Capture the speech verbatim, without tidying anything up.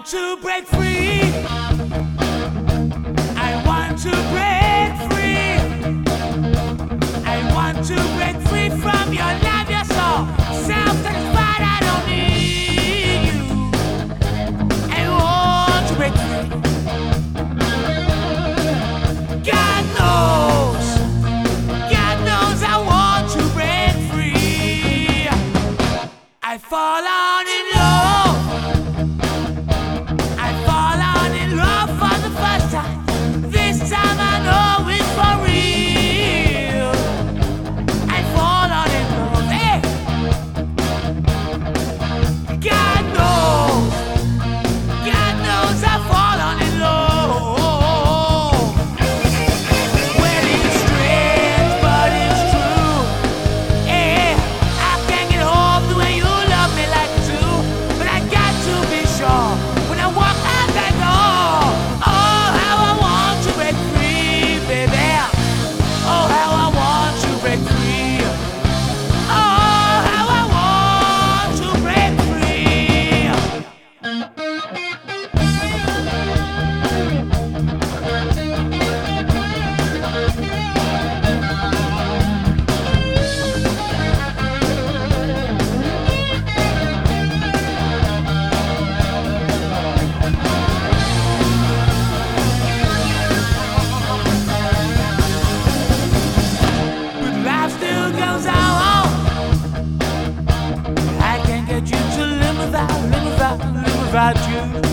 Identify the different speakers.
Speaker 1: to break free. I want to break free. I want to break free from your love, your soul. Self-satisfied, I don't need you. I want to break free. God knows, God knows I want to break free. I fall on in love. I fall on in love for the first time. This time I know it's for real. I fall on in love. Hey! God knows, God knows I fall on in love. Well, it's strange, but it's true. Hey, I can't get home the way you love me like you do. But I got to be sure when I walk out that door. Oh, how I want to break free, baby. Oh, how I want to break free. Oh, how I want to break free. But life still goes on. I can't get you to live without, live without, live without you.